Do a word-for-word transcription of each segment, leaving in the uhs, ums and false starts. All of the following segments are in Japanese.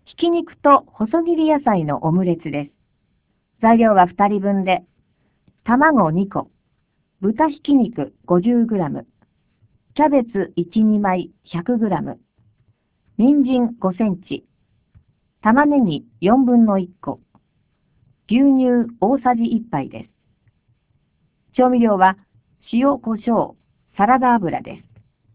ひき肉と細切り野菜のオムレツです。材料はふたりぶんで、卵にこ、豚ひき肉 ごじゅうグラム、キャベツいち、にまい ひゃくグラム、人参ごセンチ、玉ねぎよんぶんのいっこ、牛乳大さじいっぱいです。調味料は塩、胡椒、サラダ油です。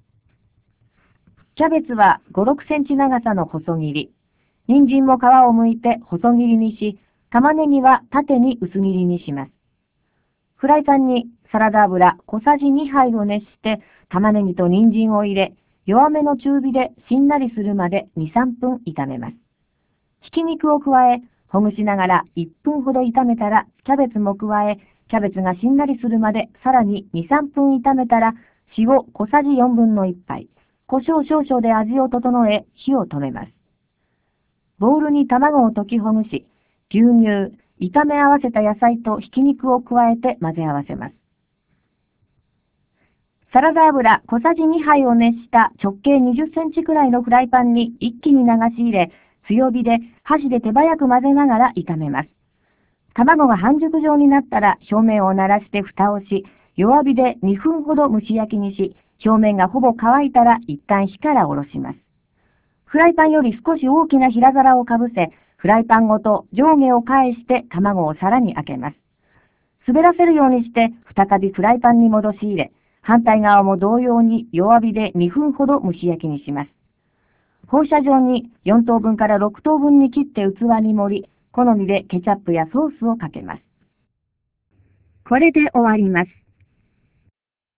キャベツはご、ろくセンチ長さの細切り、人参も皮を剥いて細切りにし、玉ねぎは縦に薄切りにします。フライパンにサラダ油小さじにはいを熱して、玉ねぎと人参を入れ、弱めの中火でしんなりするまでに、さんぷん炒めます。ひき肉を加え、ほぐしながらいっぷんほど炒めたら、キャベツも加え、キャベツがしんなりするまでさらにに、さんぷん炒めたら、塩小さじよんぶんのいっぱい、胡椒少々で味を整え、火を止めます。ボウルに卵を溶きほぐし、牛乳、炒め合わせた野菜とひき肉を加えて混ぜ合わせます。サラダ油小さじにはいを熱した直径にじゅっセンチくらいのフライパンに一気に流し入れ、強火で箸で手早く混ぜながら炒めます。卵が半熟状になったら表面を慣らして蓋をし、弱火でにふんほど蒸し焼きにし、表面がほぼ乾いたら一旦火から下ろします。フライパンより少し大きな平皿をかぶせ、フライパンごと上下を返して卵をさらに開けます。滑らせるようにして再びフライパンに戻し入れ、反対側も同様に弱火でにふんほど蒸し焼きにします。放射状によんとうぶんからろくとうぶんに切って器に盛り、好みでケチャップやソースをかけます。これで終わります。